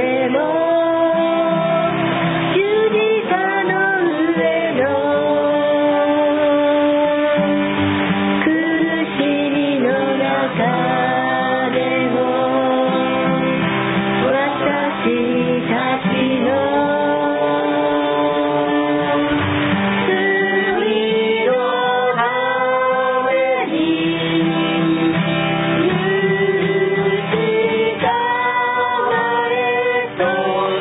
「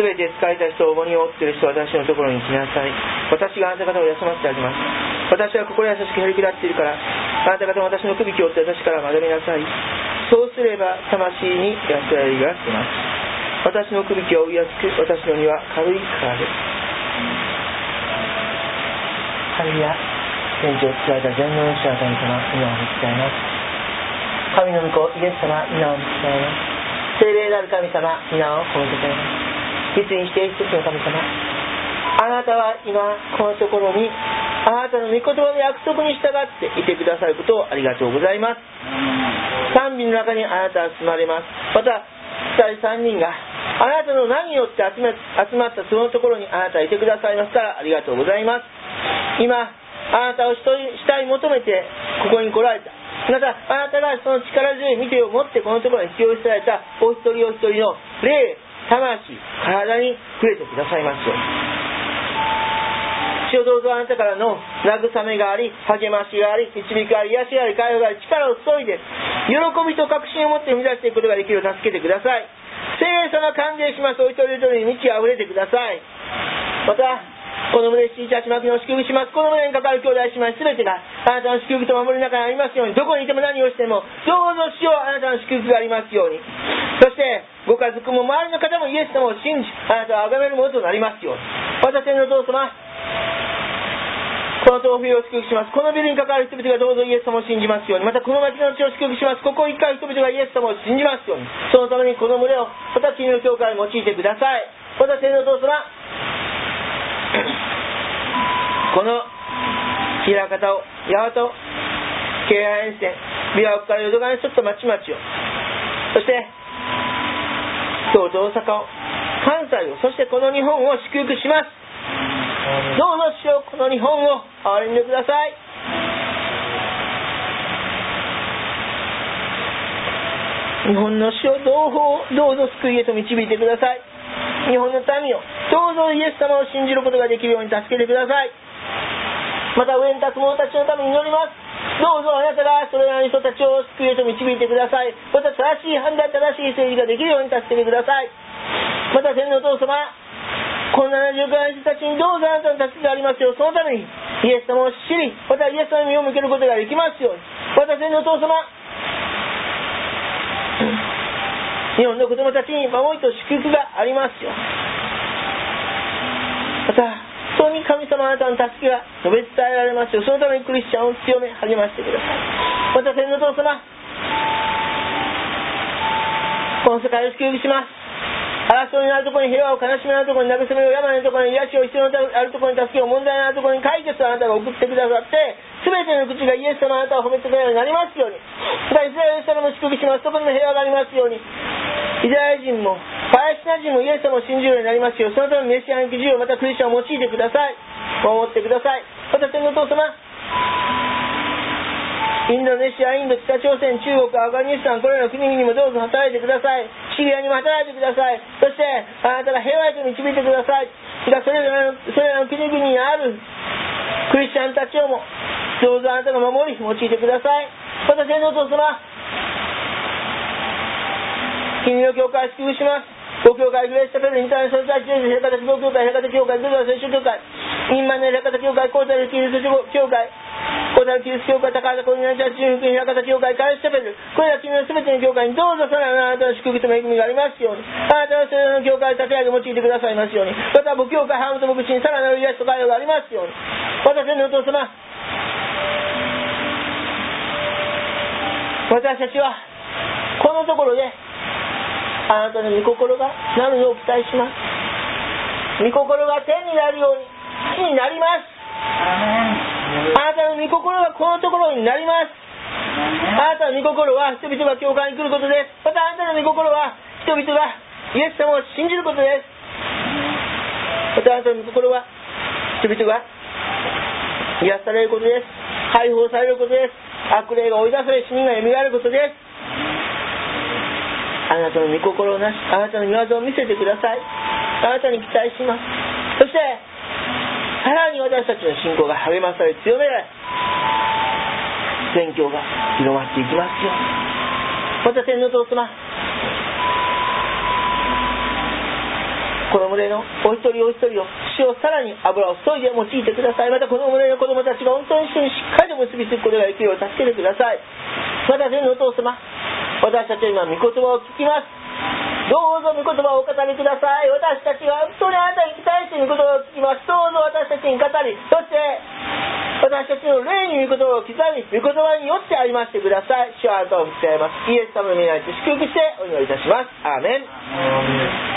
すべて疲れた人を重荷を負っている人は私のところに来なさい。私があなた方を休ませてあげます。私は心優しくへりくだっているから、あなた方も私の首輝を追って私から学びなさい。そうすれば魂に安らぎが来ます。私の首輝を追いやすく、私の荷は軽いからです。ハレルヤ。天地を作られた全能の主は神様、皆を見つかります。神の御子イエス様、皆を見つかります。聖霊なる神様、皆を褒めてください。実にして一つの神様、あなたは今このところにあなたの御言葉の約束に従っていてくださることをありがとうございます。賛美の中にあなたは住まれます。また2人3人があなたの名によって集まったそのところにあなたはいてくださいますからありがとうございます。今あなたを主体求めてここに来られた。またあなたがその力強い御手を持ってこのところに使用されたお一人お一人の霊、魂、体に触れてくださいますように。主よ、どうぞあなたからの慰めがあり、励ましがあり、導きがあり、癒しがあり、解放があり、力を注いで喜びと確信を持って生み出していくことができるよう助けてください。聖霊様歓迎します。お一人お一人に満ち溢れてください。またこの胸しいちゃちまきの祝福します。この胸にかかる兄弟姉妹すべてがあなたの祝福と守りの中にありますように。どこにいても何をしてもどうぞ主よ、あなたの祝福がありますように。そしてご家族も周りの方もイエス様を信じあなたを崇めるものとなりますように。私のお父様、この豆腐を祝福します。このビルに関わる人々がどうぞイエス様を信じますように。またこの町の地を祝福します。ここに行く人々がイエス様を信じますように。そのためにこの群れをまた君の教会に用いてください。私のお父様、この平方を、八幡を、京阪沿線、琵琶湖から淀川に沿った町々を、そして京都、大阪を、関西を、そしてこの日本を祝福します。どうぞ主よ、この日本を憐れんでください。日本の主をどうぞ救いへと導いてください。日本の民をどうぞイエス様を信じることができるように助けてください。また上に立つ者たちのために祈ります。どうぞあなたがそれらの人たちを救いへと導いてください。また正しい判断、正しい政治ができるように助けてください。また天のお父様、この70億の人たちにどうぞあなたの助けがありますよう、そのためにイエス様を知り、またイエス様に目を向けることができますように。また天のお父様、日本の子供たちに守りと祝福がありますよ。また本当に神様、あなたの助けが述べ伝えられますよ。そのためにクリスチャンを強め励ましてください。また天のお父様、この世界を祝福します。争いのあるところに平和を、悲しみのあるところに慰めを、病のところに癒しを、必要のあるところに助けを、問題のあるところに解決をあなたが送ってくださって、すべての口がイエス様あなたを褒めてくれるようになりますように。またイスラエル様も祝福します。そこにも平和がありますように。イスラエル人もパレスチナ人もイエス様を信じるようになりますように。そのためにメシアニック自由をまたクリスチャンを用いてください。守ってください。また天のお父様、インドネシア、インド、北朝鮮、中国、アフガニスタン、これらの国々にもどうぞ働いてください。シリアにも働いてください。そしてあなたが平和へと導いてください。それらの国々にあるクリスチャンたちをもどうぞあなたが守り用いてください。また天のお父様、君の教会を祝福します。ご教会、グレースチャペル、インターナショナルチャーチ、平方希望教会、平方教会、グルー聖書教会、インマネル平方教会、コータルキリスト教会、コータルキリスト教会、高畑コーニナチャーチ、平方教会、カレスチャペル、これら君のすべての教会にどうぞさらなるあなたの祝福と恵みがありますように。あなたのそれらの教会を立て上げ用いてくださいますように。また母教会、ハムと牧師にさらなる癒しと解放がありますように。また天のお父様、私たちはこのところであなたの御心がなるのを期待します。御心が天になるように地になります。あなたの御心がこのところになります。あなたの御心は人々が教会に来ることです。またあなたの御心は人々がイエス様を信じることです。またあなたの御心は人々が癒されることです。解放されることです。悪霊が追い出され死人が蘇ることです。あなたの御心をなし、あなたの御業を見せてください。あなたに期待します。そしてさらに私たちの信仰が励まされ強められ、宣教が広まっていきますように。また天のお父様、 この群れのお一人お一人を主をさらに油を注いで用いてください。またこの群れの子供たちが本当に主にしっかりと結びつくことができるよう助けてください。また天のお父様、私たちは今御言葉を聞きます。どうぞ御言葉をお語りください。私たちは本当にあなたに期待して御言葉を聞きます。どうぞ私たちに語り、そして私たちの霊に御言葉を刻み、御言葉によって歩ませてください。主はあなたを見つめます。イエス様の皆によって祝福してお祈りいたします。アーメン。